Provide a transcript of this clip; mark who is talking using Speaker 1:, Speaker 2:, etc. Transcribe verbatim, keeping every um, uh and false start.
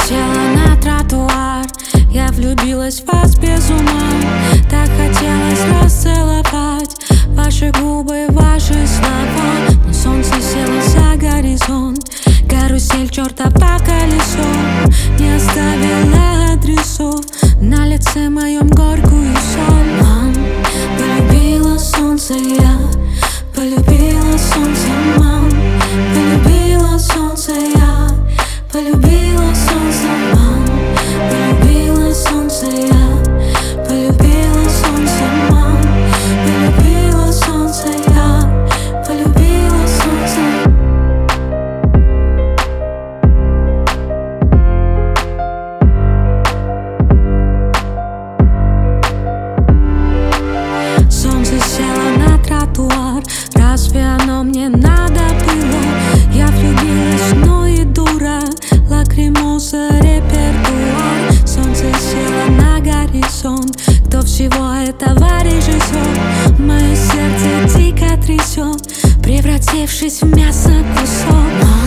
Speaker 1: села на тротуар, я влюбилась в вас без ума. Так хотелось расцеловать ваши губы, ваши слова. Но солнце село за горизонт, карусель чертова колесо не оставила адресов на лице моем горькую соль. Мам, полюбила солнце я, полюбила солнце, мам, полюбила солнце я, полюбила солнце, мам, полюбила солнце я, полюбила солнце, мам, полюбила солнце я, полюбила солнце. Солнце село на тротуар, разве оно мне надо было? Я влюбилась, но и дура, лакримоза, репертуар. Солнце село на горизонт, кто всего этого режиссер? Мое сердце дико трясет, превратившись в мясо кусок.